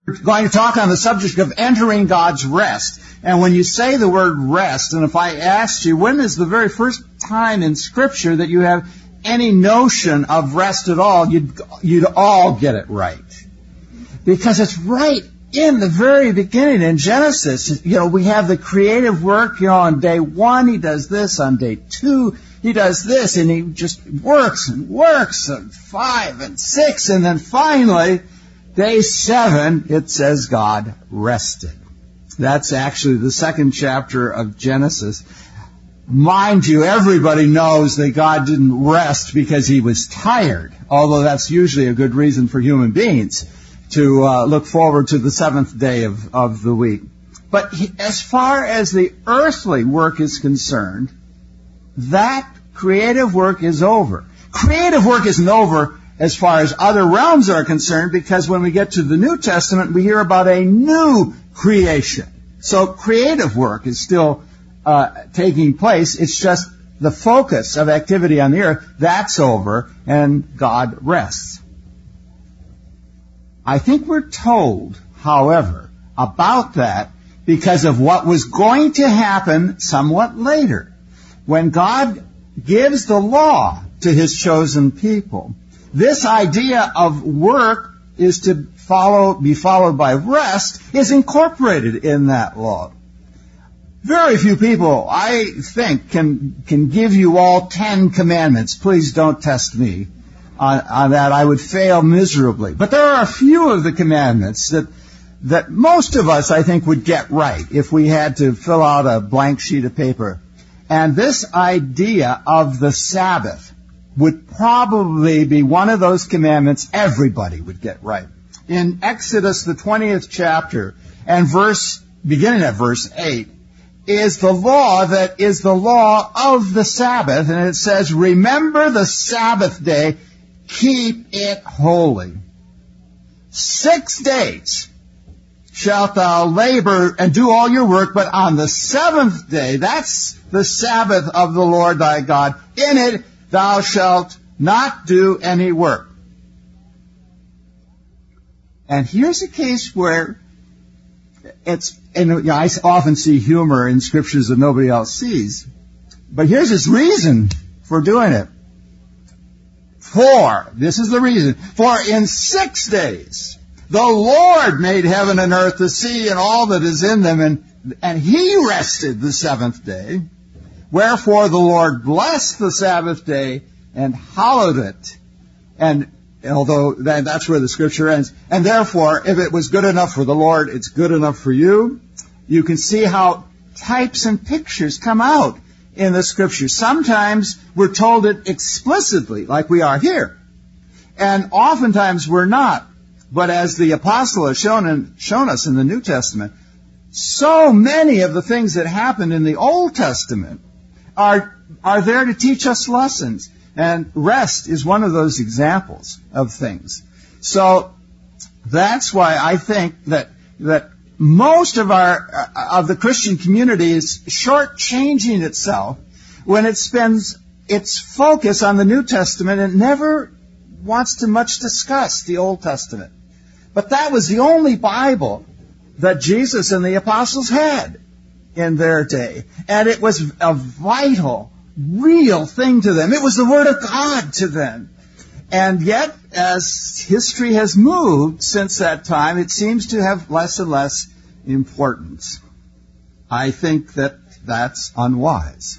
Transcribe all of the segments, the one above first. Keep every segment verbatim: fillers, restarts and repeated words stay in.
We're going to talk on the subject of entering God's rest. And when you say the word rest, and if I asked you, when is the very first time in Scripture that you have any notion of rest at all, you'd, you'd all get it right. Because it's right in the very beginning in Genesis. You know, we have the creative work, you know, on day one he does this, on day two he does this, and he just works and works, and five and six, and then finally, day seven, it says God rested. That's actually the second chapter of Genesis. Mind you, everybody knows that God didn't rest because he was tired, although that's usually a good reason for human beings to uh, look forward to the seventh day of, of the week. But he, as far as the earthly work is concerned, that creative work is over. Creative work isn't over as far as other realms are concerned, because when we get to the New Testament, we hear about a new creation. So creative work is still uh, taking place. It's just the focus of activity on the earth, that's over, and God rests. I think we're told, however, about that because of what was going to happen somewhat later. When God gives the law to his chosen people, this idea of work is to follow, be followed by rest is incorporated in that law. Very few people, I think, can can give you all ten commandments. Please don't test me on, on that. I would fail miserably. But there are a few of the commandments that that most of us, I think, would get right if we had to fill out a blank sheet of paper. And this idea of the Sabbath would probably be one of those commandments everybody would get right. In Exodus, the twentieth chapter, and verse, beginning at verse eight, is the law that is the law of the Sabbath. And it says, remember the Sabbath day, keep it holy. Six days shalt thou labor and do all your work, but on the seventh day, that's the Sabbath of the Lord thy God, in it thou shalt not do any work. And here's a case where it's, and you know, I often see humor in scriptures that nobody else sees, but here's his reason for doing it. For, this is the reason, for in six days the Lord made heaven and earth, the sea, and all that is in them, and, and he rested the seventh day. Wherefore the Lord blessed the Sabbath day and hallowed it. And although that, that's where the scripture ends. And therefore, if it was good enough for the Lord, it's good enough for you. You can see how types and pictures come out in the scripture. Sometimes we're told it explicitly, like we are here. And oftentimes we're not. But as the apostle has shown, in, shown us in the New Testament, so many of the things that happened in the Old Testament are, are there to teach us lessons. And rest is one of those examples of things. So that's why I think that that most of our of the Christian community is shortchanging itself when it spends its focus on the New Testament and never wants to much discuss the Old Testament. But that was the only Bible that Jesus and the apostles had in their day. And it was a vital, real thing to them. It was the Word of God to them. And yet, as history has moved since that time, it seems to have less and less importance. I think that that's unwise.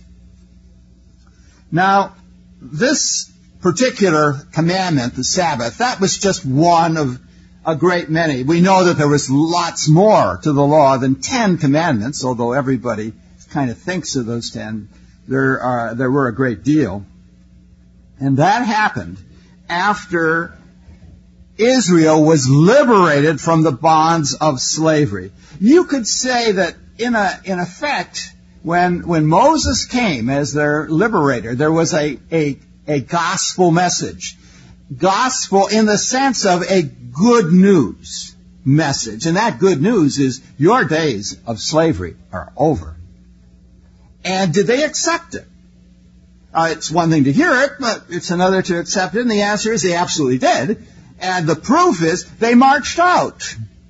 Now, this particular commandment, the Sabbath, that was just one of a great many. We know that there was lots more to the law than ten commandments, although everybody kind of thinks of those ten. There are, there were a great deal. And that happened after Israel was liberated from the bonds of slavery. You could say that in a, in effect, when, when Moses came as their liberator, there was a, a, a gospel message. Gospel in the sense of a good news message. And that good news is your days of slavery are over. And did they accept it? Uh, it's one thing to hear it, but it's another to accept it. And the answer is they absolutely did. And the proof is they marched out.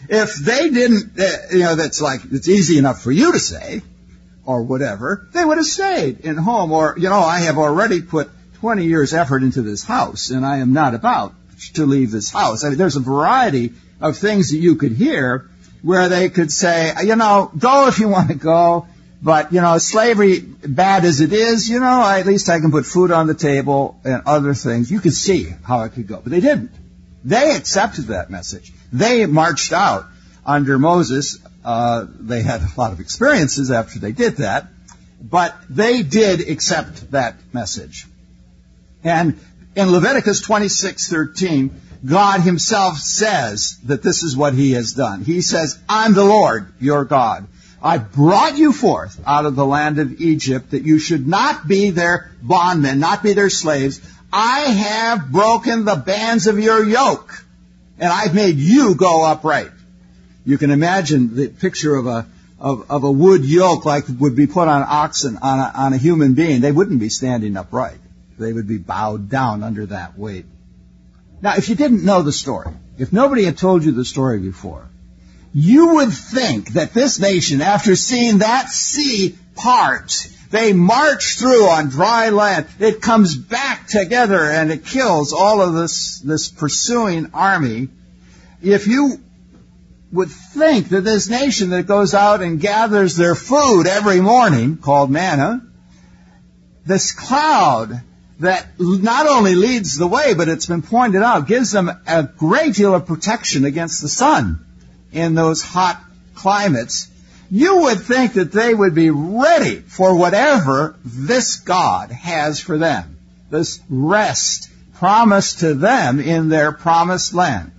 If they didn't, uh, you know, that's like, it's easy enough for you to say, or whatever, they would have stayed in home. Or, you know, I have already put twenty years effort into this house, and I am not about to leave this house. I mean, there's a variety of things that you could hear where they could say, you know, go if you want to go, but, you know, slavery, bad as it is, you know, at least I can put food on the table and other things. You could see how it could go. But they didn't. They accepted that message. They marched out under Moses. Uh, they had a lot of experiences after they did that, but they did accept that message. And in Leviticus twenty-six thirteen, God himself says that this is what he has done. He says, I'm the Lord, your God. I brought you forth out of the land of Egypt that you should not be their bondmen, not be their slaves. I have broken the bands of your yoke, and I've made you go upright. You can imagine the picture of a of, of a wood yoke like would be put on oxen, on a, on a human being. They wouldn't be standing upright. They would be bowed down under that weight. Now, if you didn't know the story, if nobody had told you the story before, you would think that this nation, after seeing that sea part, they march through on dry land, it comes back together and it kills all of this, this pursuing army. If you would think that this nation that goes out and gathers their food every morning, called manna, this cloud that not only leads the way, but it's been pointed out, gives them a great deal of protection against the sun in those hot climates, you would think that they would be ready for whatever this God has for them, this rest promised to them in their promised land.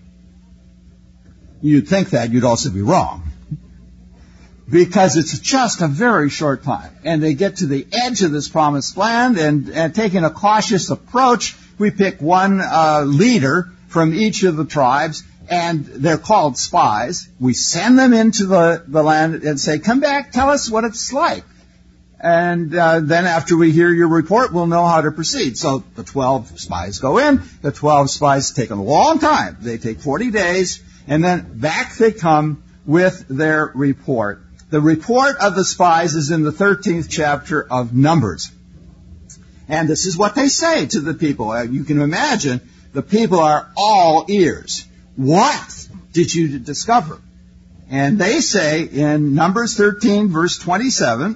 You'd think that, you'd also be wrong. Because it's just a very short time. And they get to the edge of this promised land, and, and taking a cautious approach, we pick one uh, leader from each of the tribes, and they're called spies. We send them into the, the land and say, come back, tell us what it's like. And uh, then after we hear your report, we'll know how to proceed. So the twelve spies go in. The twelve spies take a long time. They take forty days, and then back they come with their report. The report of the spies is in the thirteenth chapter of Numbers. And this is what they say to the people. You can imagine the people are all ears. What did you discover? And they say in Numbers thirteen, verse twenty-seven,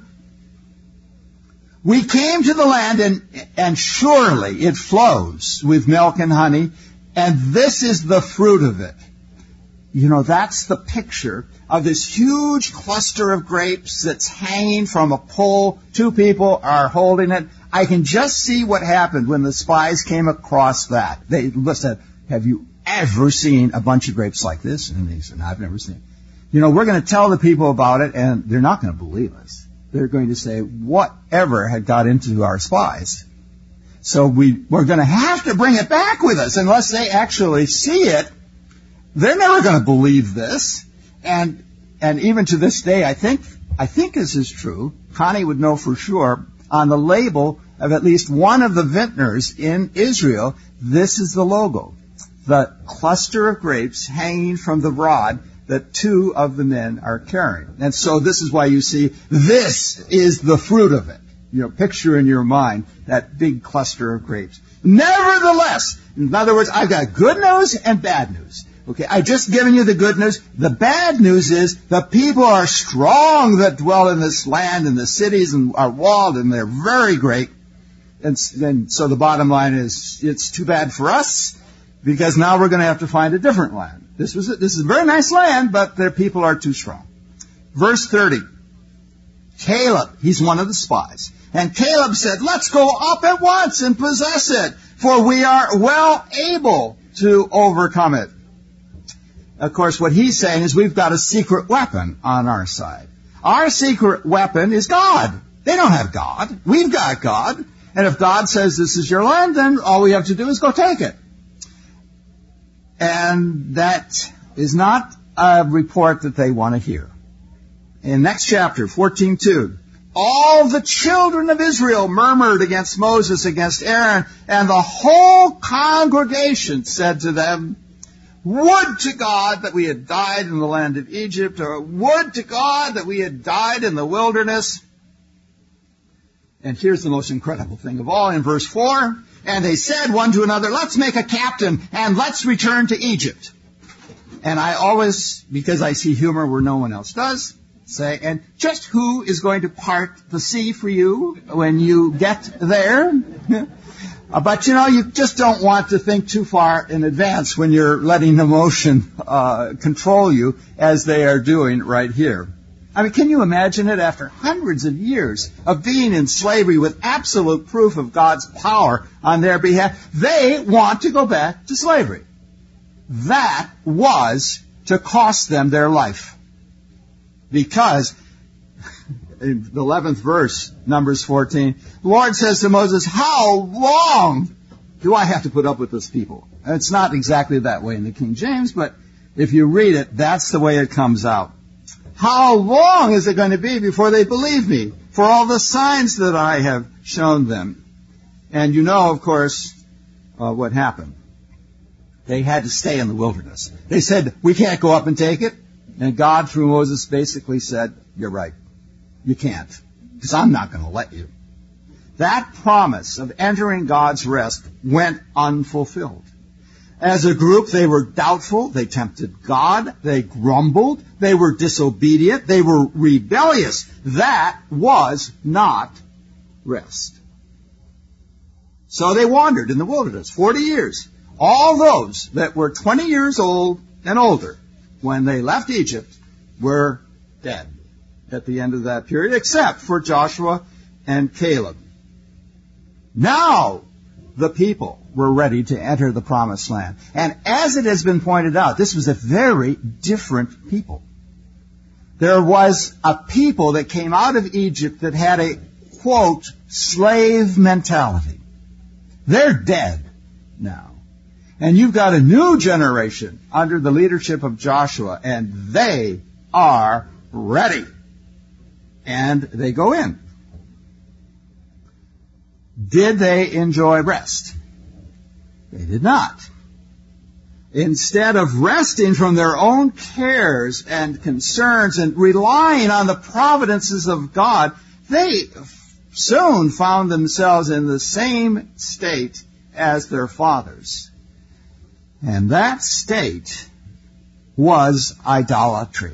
we came to the land, and, and surely it flows with milk and honey, and this is the fruit of it. You know, that's the picture of this huge cluster of grapes that's hanging from a pole. Two people are holding it. I can just see what happened when the spies came across that. They said, have you ever seen a bunch of grapes like this? And they said, no, I've never seen it. You know, we're going to tell the people about it, and they're not going to believe us. They're going to say, whatever had got into our spies? So we, we're going to have to bring it back with us unless they actually see it. They're never going to believe this. And and even to this day, I think I think this is true. Connie would know for sure. On the label of at least one of the vintners in Israel, this is the logo. The cluster of grapes hanging from the rod that two of the men are carrying. And so this is why you see, this is the fruit of it. You know, picture in your mind that big cluster of grapes. Nevertheless, in other words, I've got good news and bad news. Okay, I've just given you the good news. The bad news is the people are strong that dwell in this land, and the cities and are walled, and they're very great. And, and so the bottom line is, it's too bad for us, because now we're going to have to find a different land. This was a, this is a very nice land, but their people are too strong. Verse thirty. Caleb, he's one of the spies. And Caleb said, let's go up at once and possess it, for we are well able to overcome it. Of course, what he's saying is we've got a secret weapon on our side. Our secret weapon is God. They don't have God. We've got God. And if God says this is your land, then all we have to do is go take it. And that is not a report that they want to hear. In next chapter, fourteen two, all the children of Israel murmured against Moses, against Aaron, and the whole congregation said to them, would to God that we had died in the land of Egypt, or would to God that we had died in the wilderness. And here's the most incredible thing of all in verse four. And they said one to another, let's make a captain and let's return to Egypt. And I always, because I see humor where no one else does, say, and just who is going to part the sea for you when you get there? But, you know, you just don't want to think too far in advance when you're letting emotion uh, control you, as they are doing right here. I mean, can you imagine it? After hundreds of years of being in slavery with absolute proof of God's power on their behalf, they want to go back to slavery. That was to cost them their life. Because, in the eleventh verse, Numbers fourteen, the Lord says to Moses, how long do I have to put up with this people? And it's not exactly that way in the King James, but if you read it, that's the way it comes out. How long is it going to be before they believe me for all the signs that I have shown them? And you know, of course, uh, what happened. They had to stay in the wilderness. They said, we can't go up and take it. And God, through Moses, basically said, you're right. You can't, because I'm not going to let you. That promise of entering God's rest went unfulfilled. As a group, they were doubtful, they tempted God, they grumbled, they were disobedient, they were rebellious. That was not rest. So they wandered in the wilderness forty years. All those that were twenty years old and older when they left Egypt were dead at the end of that period, except for Joshua and Caleb. Now the people were ready to enter the promised land. And as it has been pointed out, this was a very different people. There was a people that came out of Egypt that had a, quote, slave mentality. They're dead now. And you've got a new generation under the leadership of Joshua, and they are ready. And they go in. Did they enjoy rest? They did not. Instead of resting from their own cares and concerns and relying on the providences of God, they soon found themselves in the same state as their fathers. And that state was idolatry.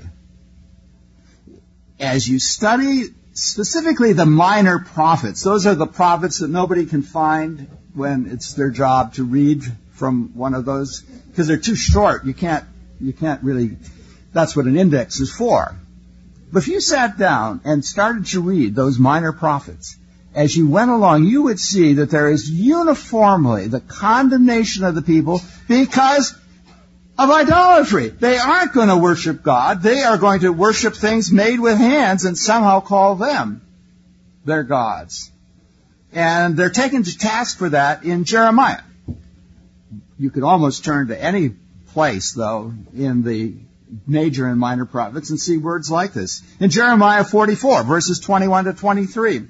As you study specifically the minor prophets, those are the prophets that nobody can find when it's their job to read from one of those, because they're too short. You can't, you can't really, that's what an index is for. But if you sat down and started to read those minor prophets, as you went along, you would see that there is uniformly the condemnation of the people because of idolatry. They aren't going to worship God. They are going to worship things made with hands and somehow call them their gods. And they're taken to task for that in Jeremiah. You could almost turn to any place, though, in the major and minor prophets and see words like this. In Jeremiah forty-four, verses twenty-one to twenty-three,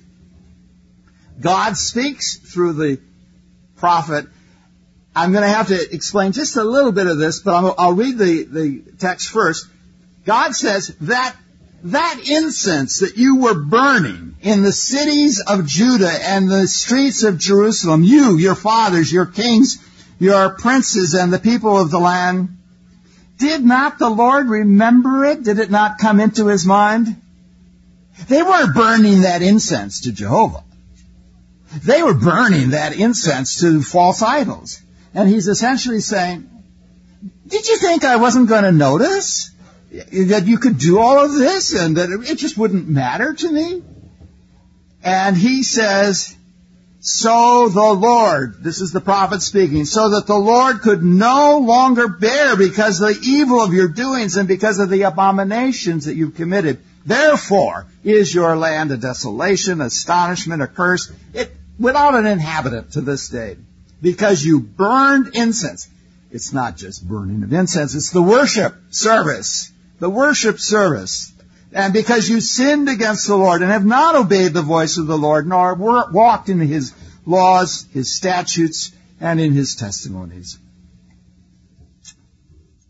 God speaks through the prophet. I'm going to have to explain just a little bit of this, but I'll, I'll read the, the text first. God says that that incense that you were burning in the cities of Judah and the streets of Jerusalem, you, your fathers, your kings, your princes, and the people of the land, did not the Lord remember it? Did it not come into his mind? They weren't burning that incense to Jehovah. They were burning that incense to false idols. And he's essentially saying, did you think I wasn't going to notice that you could do all of this and that it just wouldn't matter to me? And he says, so the Lord, this is the prophet speaking, so that the Lord could no longer bear because of the evil of your doings and because of the abominations that you've committed. Therefore is your land a desolation, astonishment, a curse, it, without an inhabitant to this day, because you burned incense. It's not just burning of incense, it's the worship service, the worship service. And because you sinned against the Lord and have not obeyed the voice of the Lord, nor walked in his laws, his statutes, and in his testimonies.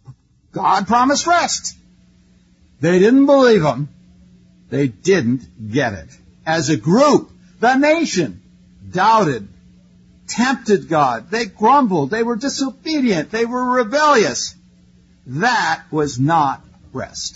God promised rest. They didn't believe him. They didn't get it. As a group, the nation doubted, tempted God. They grumbled. They were disobedient. They were rebellious. That was not rest.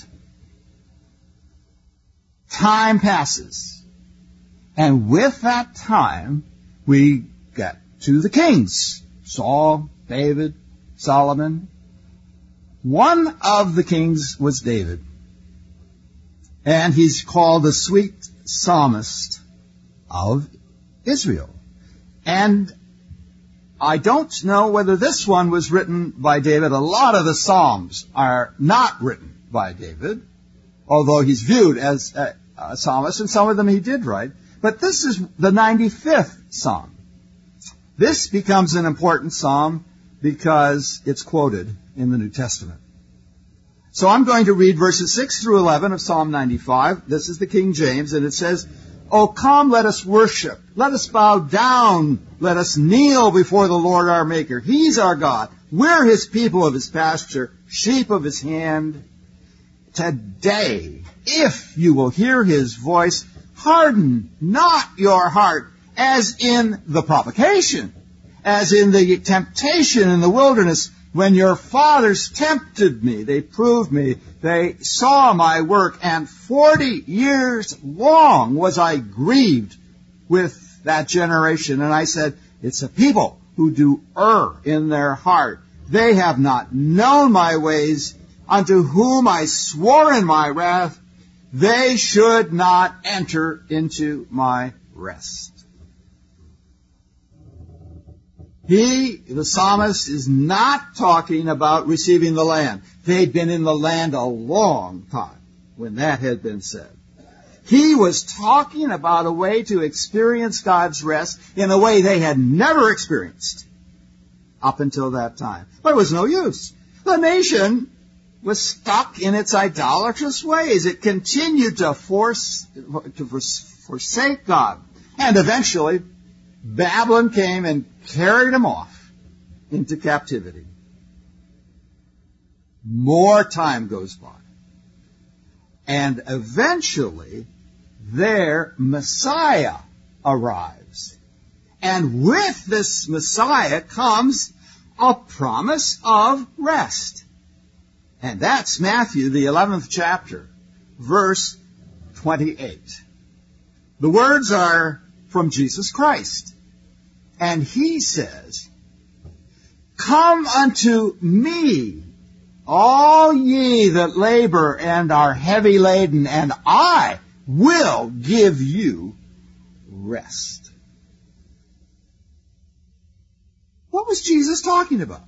Time passes. And with that time, we get to the kings. Saul, David, Solomon. One of the kings was David. And he's called the sweet psalmist of Israel. And I don't know whether this one was written by David. A lot of the Psalms are not written by David, although he's viewed as a, a psalmist, and some of them he did write. But this is the ninety-fifth Psalm. This becomes an important psalm because it's quoted in the New Testament. So I'm going to read verses six through eleven of Psalm ninety-five. This is the King James, and it says, "O come, let us worship. Let us bow down. Let us kneel before the Lord our Maker. He's our God. We're his people of his pasture, sheep of his hand. Today, if you will hear his voice, harden not your heart, as in the provocation, as in the temptation in the wilderness, when your fathers tempted me. They proved me. They saw my work, and forty years long was I grieved with that generation. And I said, it's a people who do err in their heart. They have not known my ways, unto whom I swore in my wrath, they should not enter into my rest." He, the psalmist, is not talking about receiving the land. They'd been in the land a long time when that had been said. He was talking about a way to experience God's rest in a way they had never experienced up until that time. But it was no use. The nation was stuck in its idolatrous ways. It continued to force, to forsake God. And eventually, Babylon came and carried them off into captivity. More time goes by. And eventually, their Messiah arrives. And with this Messiah comes a promise of rest. And that's Matthew, the eleventh chapter, verse twenty-eight. The words are from Jesus Christ. And he says, "Come unto me, all ye that labor and are heavy laden, and I will give you rest." What was Jesus talking about?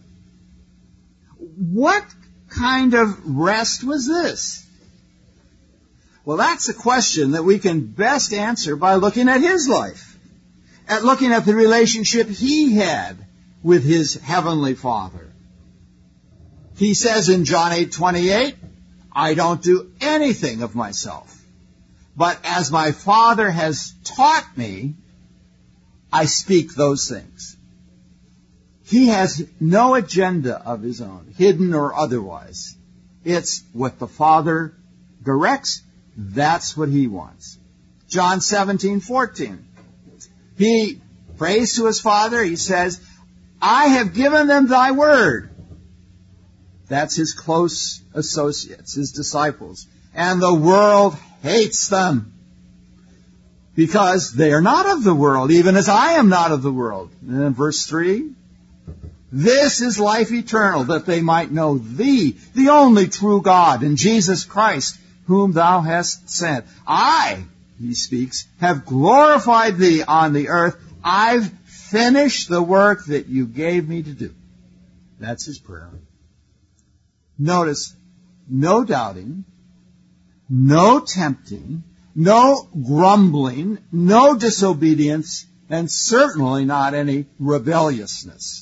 What kind of rest was this? Well, that's a question that we can best answer by looking at his life, at looking at the relationship he had with his heavenly Father. He says in John eight twenty-eight, "I don't do anything of myself, but as my Father has taught me, I speak those things." He has no agenda of his own, hidden or otherwise. It's what the Father directs. That's what he wants. John seventeen fourteen. He prays to his Father. He says, "I have given them thy word." That's his close associates, his disciples. "And the world hates them, because they are not of the world, even as I am not of the world." And then verse three, "This is life eternal, that they might know thee, the only true God, and Jesus Christ, whom thou hast sent. I," he speaks, "have glorified thee on the earth. I've finished the work that you gave me to do." That's his prayer. Notice, no doubting, no tempting, no grumbling, no disobedience, and certainly not any rebelliousness.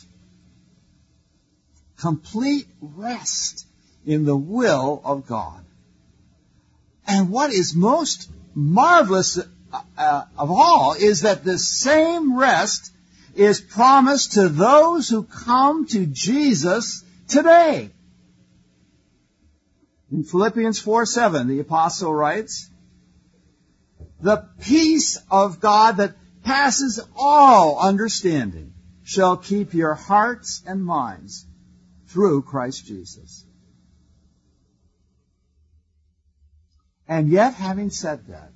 Complete rest in the will of God. And what is most marvelous uh, of all is that the same rest is promised to those who come to Jesus today. In Philippians four seven, the apostle writes, "The peace of God that passes all understanding shall keep your hearts and minds through Christ Jesus." And yet, having said that,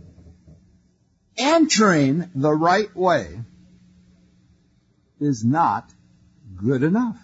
entering the right way is not good enough.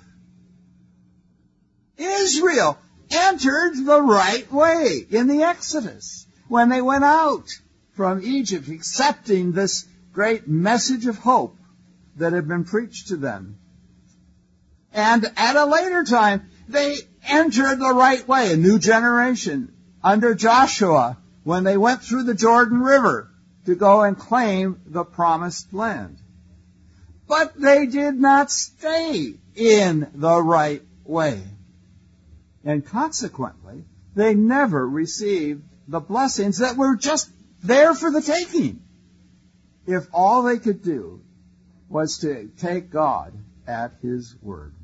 Israel entered the right way in the Exodus when they went out from Egypt, accepting this great message of hope that had been preached to them. And at a later time, they entered the right way, a new generation, under Joshua, when they went through the Jordan River to go and claim the promised land. But they did not stay in the right way. And consequently, they never received the blessings that were just there for the taking, if all they could do was to take God at His word.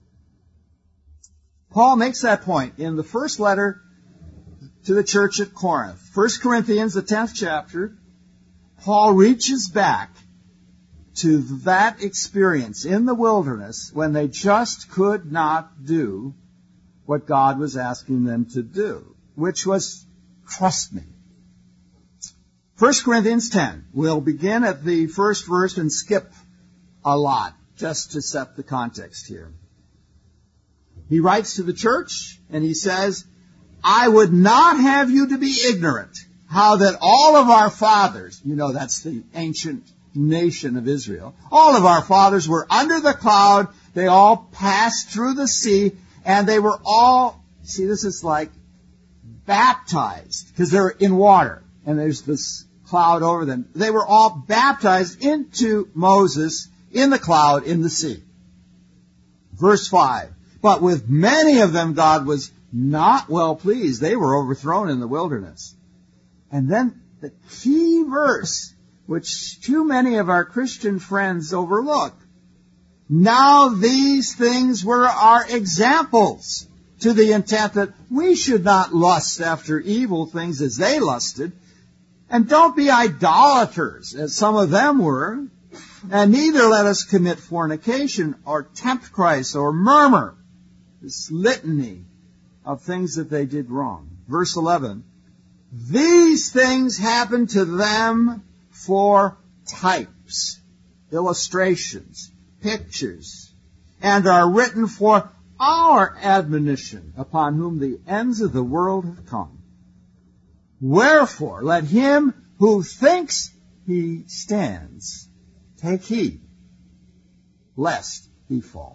Paul makes that point in the first letter to the church at Corinth. First Corinthians, the tenth chapter, Paul reaches back to that experience in the wilderness when they just could not do what God was asking them to do, which was trust me. First Corinthians ten. We'll begin at the first verse and skip a lot just to set the context here. He writes to the church and he says, "I would not have you to be ignorant how that all of our fathers," you know that's the ancient nation of Israel, "all of our fathers were under the cloud, they all passed through the sea, and they were all," see, this is like baptized, because they're in water, and there's this cloud over them. They were all baptized into Moses in the cloud in the sea. Verse five, "But with many of them God was not well pleased. They were overthrown in the wilderness." And then the key verse, which too many of our Christian friends overlook. "Now these things were our examples, to the intent that we should not lust after evil things as they lusted. And don't be idolaters, as some of them were. And neither let us commit fornication, or tempt Christ, or murmur." This litany of things that they did wrong. Verse eleven, "These things happened to them for types," illustrations, pictures, "and are written for our admonition, upon whom the ends of the world have come. Wherefore, let him who thinks he stands take heed, lest he fall."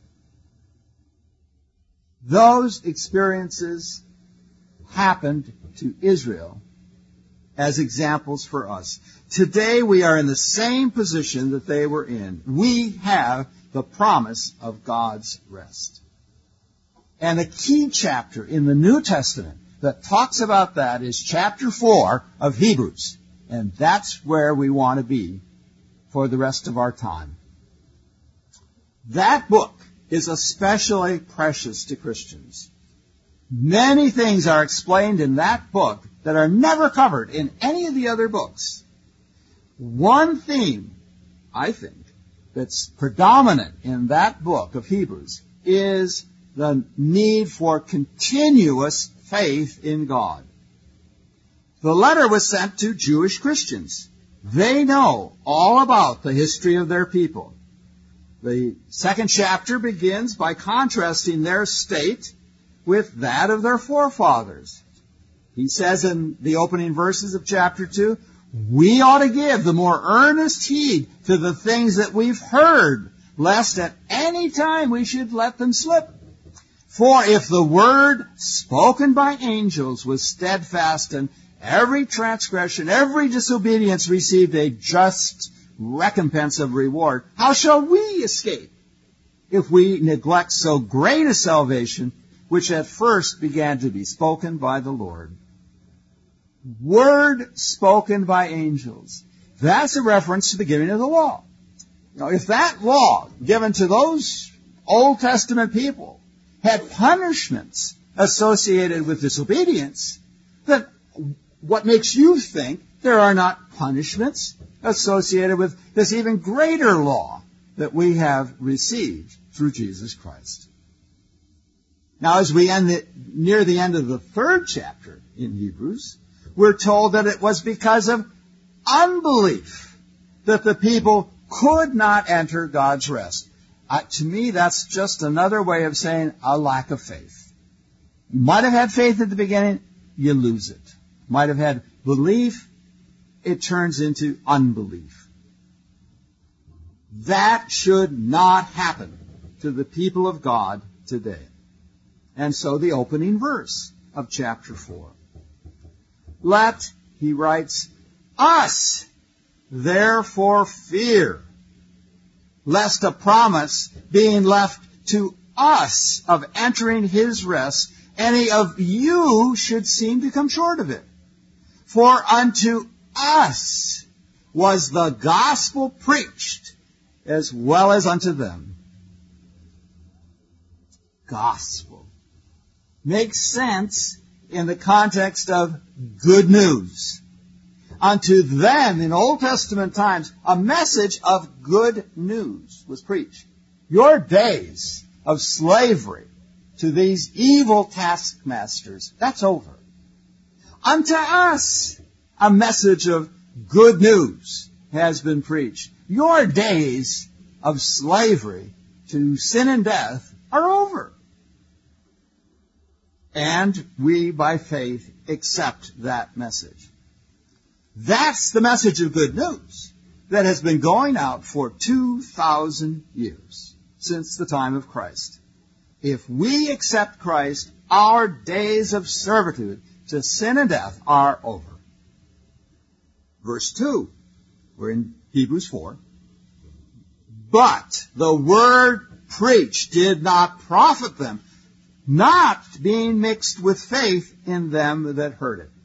Those experiences happened to Israel as examples for us. Today we are in the same position that they were in. We have the promise of God's rest. And a key chapter in the New Testament that talks about that is chapter four of Hebrews. And that's where we want to be for the rest of our time. That book is especially precious to Christians. Many things are explained in that book that are never covered in any of the other books. One theme, I think, that's predominant in that book of Hebrews is the need for continuous faith in God. The letter was sent to Jewish Christians. They know all about the history of their people. The second chapter begins by contrasting their state with that of their forefathers. He says in the opening verses of chapter two, "We ought to give the more earnest heed to the things that we've heard, lest at any time we should let them slip. For if the word spoken by angels was steadfast, and every transgression, every disobedience received a just recompense of reward, how shall we escape if we neglect so great a salvation, which at first began to be spoken by the Lord?" Word spoken by angels. That's a reference to the giving of the law. Now, if that law given to those Old Testament people had punishments associated with disobedience, then what makes you think there are not punishments associated with this even greater law that we have received through Jesus Christ? Now, as we end the, near the end of the third chapter in Hebrews, we're told that it was because of unbelief that the people could not enter God's rest. Uh, to me, that's just another way of saying a lack of faith. You might have had faith at the beginning, you lose it. Might have had belief, it turns into unbelief. That should not happen to the people of God today. And so the opening verse of chapter four. Let, he writes, us therefore fear, lest a promise being left to us of entering his rest, any of you should seem to come short of it. For unto us was the gospel preached, as well as unto them. Gospel makes sense in the context of good news. Unto them, in Old Testament times, a message of good news was preached. Your days of slavery to these evil taskmasters, that's over. Unto us, a message of good news has been preached. Your days of slavery to sin and death are over. And we, by faith, accept that message. That's the message of good news that has been going out for two thousand years, since the time of Christ. If we accept Christ, our days of servitude to sin and death are over. Verse two, we're in Hebrews four. But the word preached did not profit them, not being mixed with faith in them that heard it.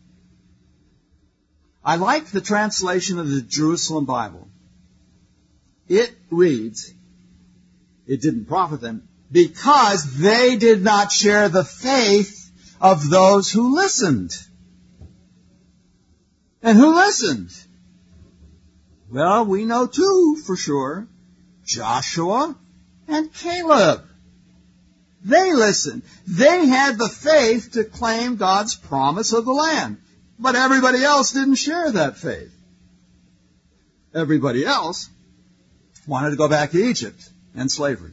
I like the translation of the Jerusalem Bible. It reads, it didn't profit them because they did not share the faith of those who listened. And who listened? Well, we know two for sure. Joshua and Caleb. They listened. They had the faith to claim God's promise of the land. But everybody else didn't share that faith. Everybody else wanted to go back to Egypt and slavery.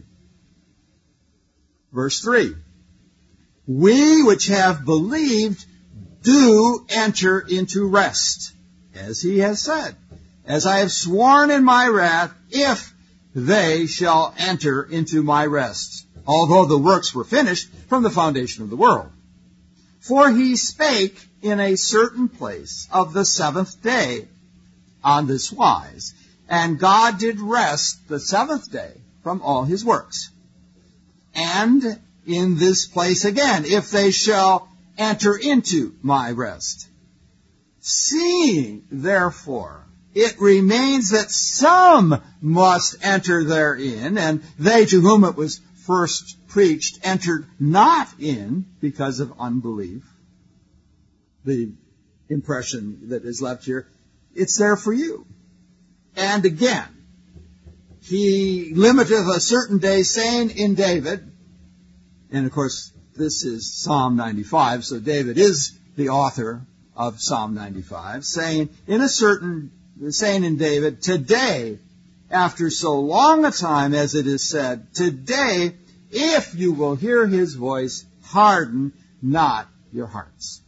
Verse three. We which have believed do enter into rest, as he has said, as I have sworn in my wrath, if they shall enter into my rest, although the works were finished from the foundation of the world. For he spake in a certain place of the seventh day on this wise, and God did rest the seventh day from all his works. And in this place again, if they shall enter into my rest. Seeing, therefore, it remains that some must enter therein, and they to whom it was first preached entered not in because of unbelief. The impression that is left here, it's there for you. And again, he limiteth a certain day, saying in David, and of course this is Psalm ninety-five, so David is the author of Psalm ninety-five, saying in a certain, saying in David, today, after so long a time as it is said, today, if you will hear his voice, harden not your hearts.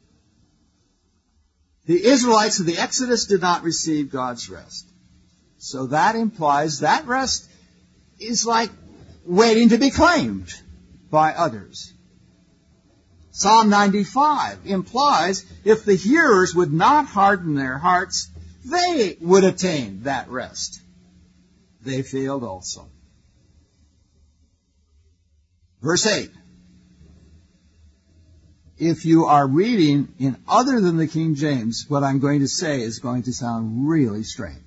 The Israelites of the Exodus did not receive God's rest. So that implies that rest is like waiting to be claimed by others. Psalm ninety-five implies if the hearers would not harden their hearts, they would attain that rest. They failed also. Verse eight. If you are reading in other than the King James, what I'm going to say is going to sound really strange.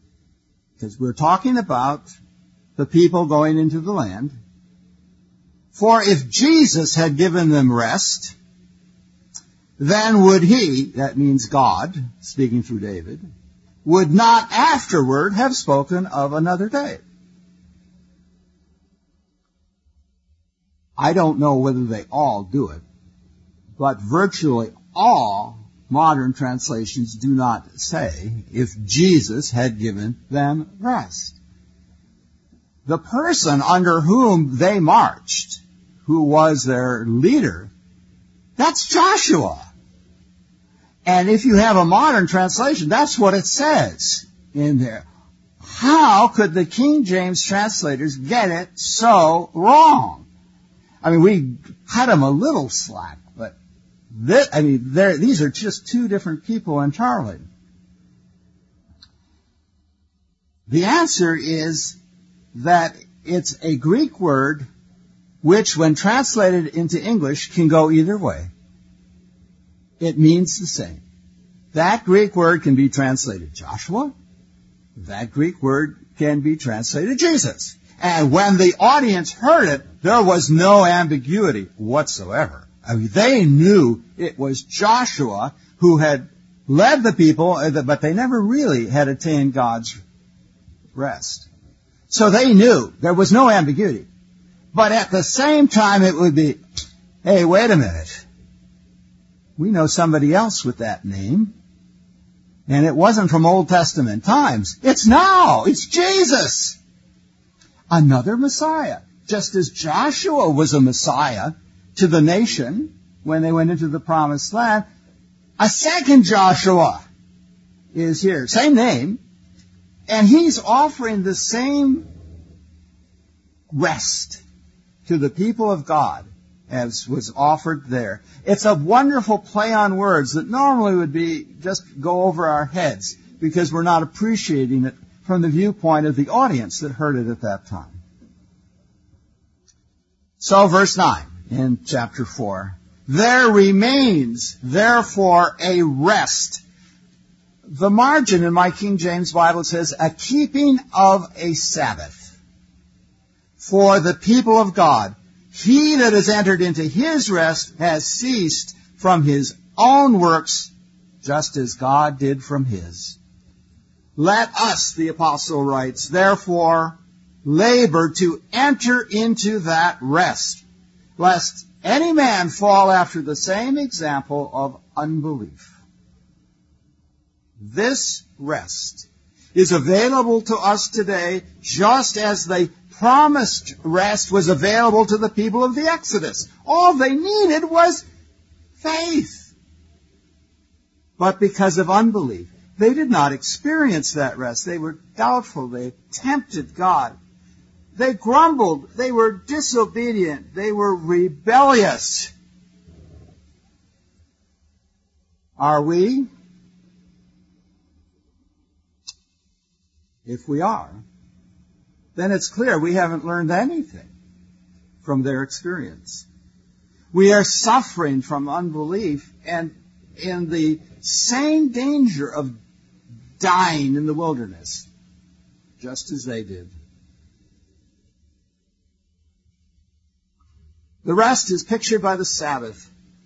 Because we're talking about the people going into the land. For if Jesus had given them rest, then would he, that means God, speaking through David, would not afterward have spoken of another day. I don't know whether they all do it, but virtually all modern translations do not say if Jesus had given them rest. The person under whom they marched, who was their leader, that's Joshua. And if you have a modern translation, that's what it says in there. How could the King James translators get it so wrong? I mean, we cut them a little slack, but this, I mean, these are just two different people entirely. The answer is that it's a Greek word which, when translated into English, can go either way. It means the same. That Greek word can be translated Joshua. That Greek word can be translated Jesus. And when the audience heard it, there was no ambiguity whatsoever. I mean, they knew it was Joshua who had led the people, but they never really had attained God's rest. So they knew there was no ambiguity. But at the same time, it would be, hey, wait a minute. We know somebody else with that name. And it wasn't from Old Testament times. It's now. It's Jesus. Another Messiah. Just as Joshua was a Messiah to the nation when they went into the Promised Land, a second Joshua is here. Same name. And he's offering the same rest to the people of God as was offered there. It's a wonderful play on words that normally would be just go over our heads because we're not appreciating it from the viewpoint of the audience that heard it at that time. So verse nine in chapter four. There remains, therefore, a rest. The margin in my King James Bible says, a keeping of a Sabbath for the people of God. He that has entered into his rest has ceased from his own works, just as God did from his. Let us, the apostle writes, therefore labor to enter into that rest, lest any man fall after the same example of unbelief. This rest is available to us today just as the promised rest was available to the people of the Exodus. All they needed was faith. But because of unbelief, they did not experience that rest. They were doubtful. They tempted God. They grumbled. They were disobedient. They were rebellious. Are we? If we are, then it's clear we haven't learned anything from their experience. We are suffering from unbelief and in the same danger of dying in the wilderness, just as they did. The rest is pictured by the Sabbath.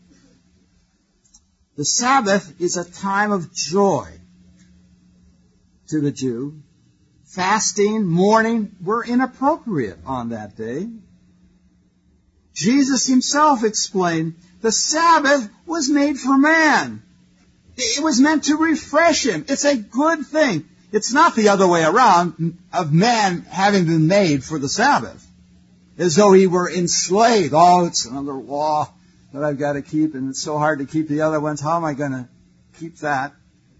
The Sabbath is a time of joy to the Jew. Fasting, mourning were inappropriate on that day. Jesus himself explained the Sabbath was made for man. It was meant to refresh him. It's a good thing. It's not the other way around of man having been made for the Sabbath, as though he were enslaved. Oh, it's another law that I've got to keep, and it's so hard to keep the other ones. How am I going to keep that?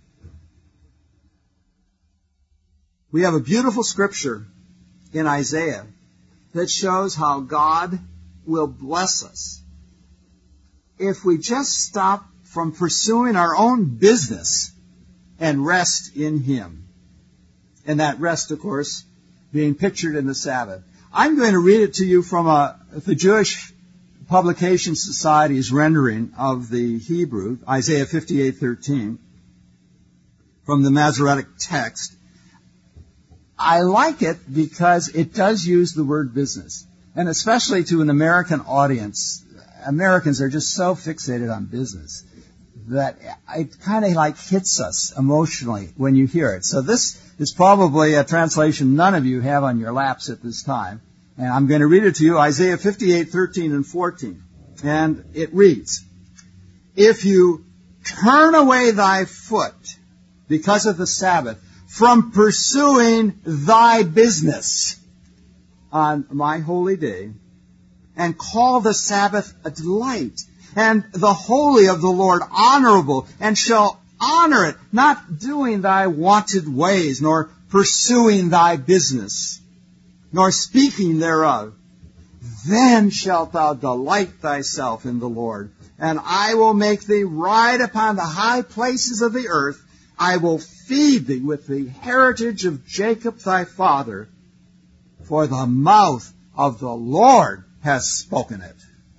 We have a beautiful scripture in Isaiah that shows how God will bless us if we just stop from pursuing our own business and rest in Him. And that rest, of course, being pictured in the Sabbath. I'm going to read it to you from a, the Jewish Publication Society's rendering of the Hebrew, Isaiah fifty-eight thirteen, from the Masoretic text. I like it because it does use the word business. And especially to an American audience, Americans are just so fixated on business that it kind of like hits us emotionally when you hear it. So this is probably a translation none of you have on your laps at this time. And I'm going to read it to you, Isaiah fifty-eight, thirteen and fourteen. And it reads, "If you turn away thy foot because of the Sabbath from pursuing thy business on my holy day, and call the Sabbath a delight, and the holy of the Lord honorable, and shall honor it, not doing thy wonted ways, nor pursuing thy business, nor speaking thereof, then shalt thou delight thyself in the Lord. And I will make thee ride upon the high places of the earth. I will feed thee with the heritage of Jacob thy father, for the mouth of the Lord has spoken it."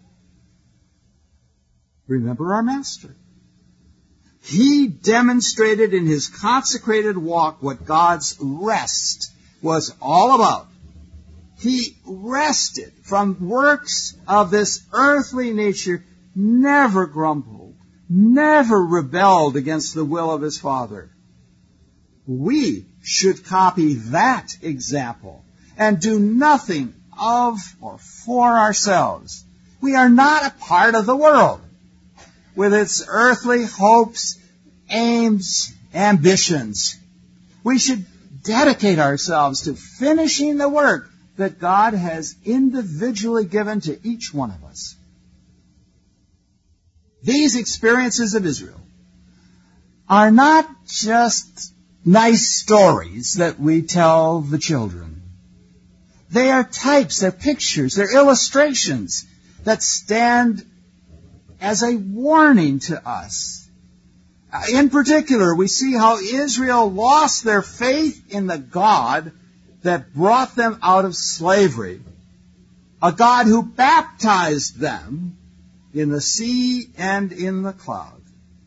Remember our Master. He demonstrated in his consecrated walk what God's rest was all about. He rested from works of this earthly nature, never grumbled, never rebelled against the will of his Father. We should copy that example and do nothing of or for ourselves. We are not a part of the world with its earthly hopes, aims, ambitions. We should dedicate ourselves to finishing the work that God has individually given to each one of us. These experiences of Israel are not just nice stories that we tell the children. They are types, they're pictures, they're illustrations that stand as a warning to us. In particular, we see how Israel lost their faith in the God that brought them out of slavery, a God who baptized them in the sea and in the cloud.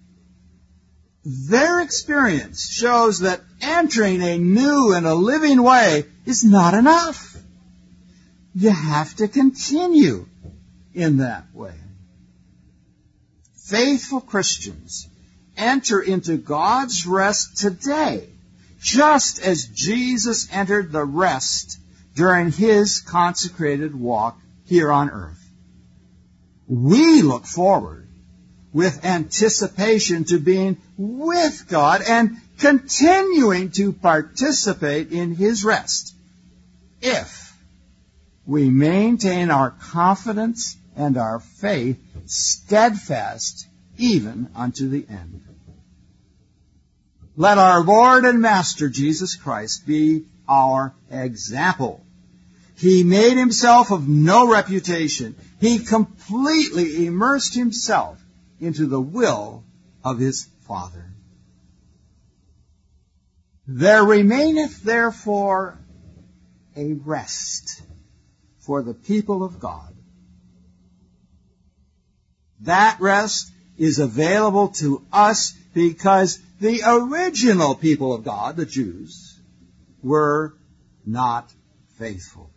Their experience shows that entering a new and a living way is not enough. You have to continue in that way. Faithful Christians enter into God's rest today, just as Jesus entered the rest during his consecrated walk here on earth. We look forward with anticipation to being with God and continuing to participate in his rest, if we maintain our confidence and our faith steadfast even unto the end. Let our Lord and Master Jesus Christ be our example. He made himself of no reputation. He completely immersed himself into the will of his Father. There remaineth therefore a rest for the people of God. That rest is available to us because the original people of God, the Jews, were not faithful.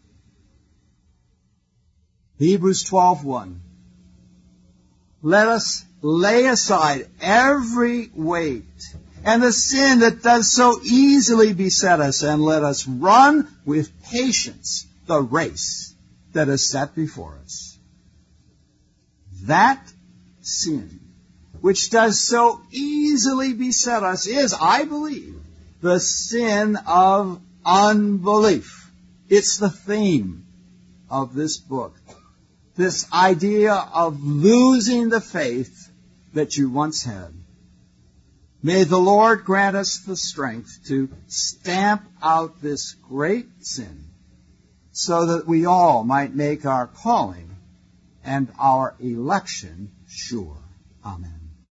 Hebrews twelve one. Let us lay aside every weight and the sin that does so easily beset us, and let us run with patience the race that is set before us. That sin, which does so easily beset us, is, I believe, the sin of unbelief. It's the theme of this book. This idea of losing the faith that you once had. May the Lord grant us the strength to stamp out this great sin so that we all might make our calling and our election sure. Amen.